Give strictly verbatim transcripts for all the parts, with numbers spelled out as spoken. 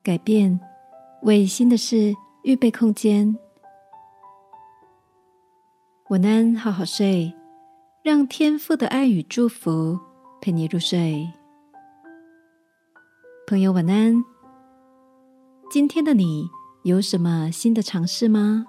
改变，为新的事预备空间。晚安，好好睡，让天父的爱与祝福陪你入睡。朋友晚安，今天的你有什么新的尝试吗？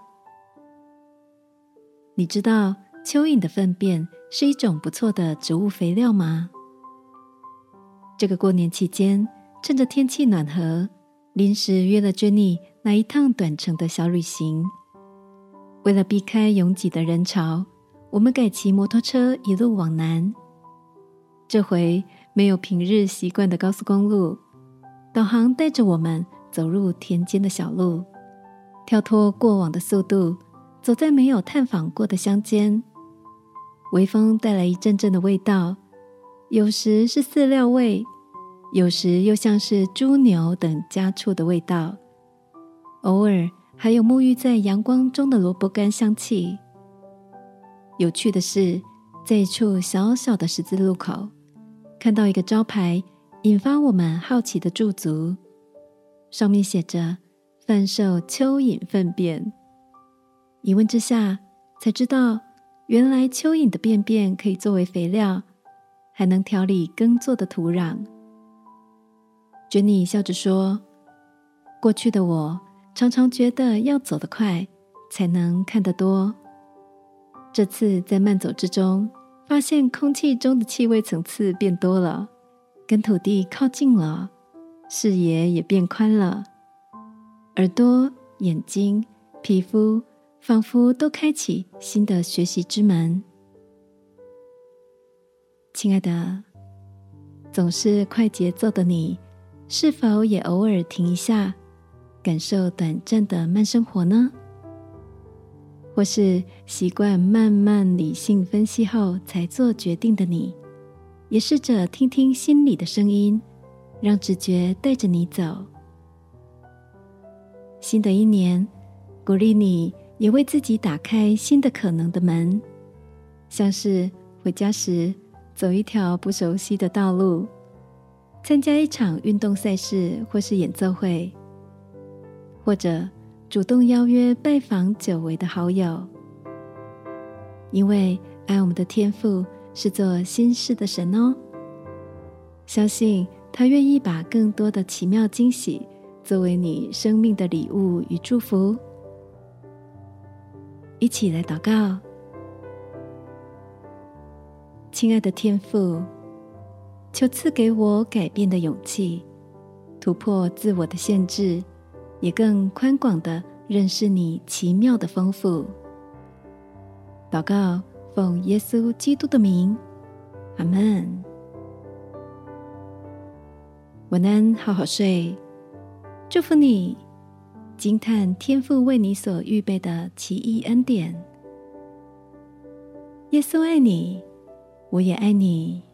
你知道蚯蚓的粪便是一种不错的植物肥料吗？这个过年期间，趁着天气暖和，临时约了 Jenny 来一趟短程的小旅行。为了避开拥挤的人潮，我们改骑摩托车一路往南。这回没有平日习惯的高速公路，导航带着我们走入田间的小路，跳脱过往的速度，走在没有探访过的乡间。微风带来一阵阵的味道，有时是饲料味，有时又像是猪牛等家畜的味道，偶尔还有沐浴在阳光中的萝卜干香气。有趣的是，在一处小小的十字路口，看到一个招牌，引发我们好奇的驻足，上面写着贩售蚯蚓粪便。一问之下，才知道原来蚯蚓的便便可以作为肥料，还能调理耕作的土壤。Jenny 笑着说，过去的我常常觉得要走得快才能看得多，这次在慢走之中，发现空气中的气味层次变多了，跟土地靠近了，视野也变宽了，耳朵、眼睛、皮肤仿佛都开启新的学习之门。亲爱的，总是快节奏的你，是否也偶尔停一下，感受短暂的慢生活呢？或是习惯慢慢理性分析后才做决定的你，也试着听听心里的声音，让直觉带着你走。新的一年，鼓励你也为自己打开新的可能的门，像是回家时走一条不熟悉的道路，参加一场运动赛事或是演奏会，或者主动邀约拜访久违的好友。因为爱我们的天父是做新事的神哦，相信他愿意把更多的奇妙惊喜作为你生命的礼物与祝福。一起来祷告。亲爱的天父，求赐给我改变的勇气，突破自我的限制，也更宽广地认识你奇妙的丰富。祷告奉耶稣基督的名，阿们。晚安，好好睡，祝福你，惊叹天父为你所预备的奇异恩典。耶稣爱你，我也爱你。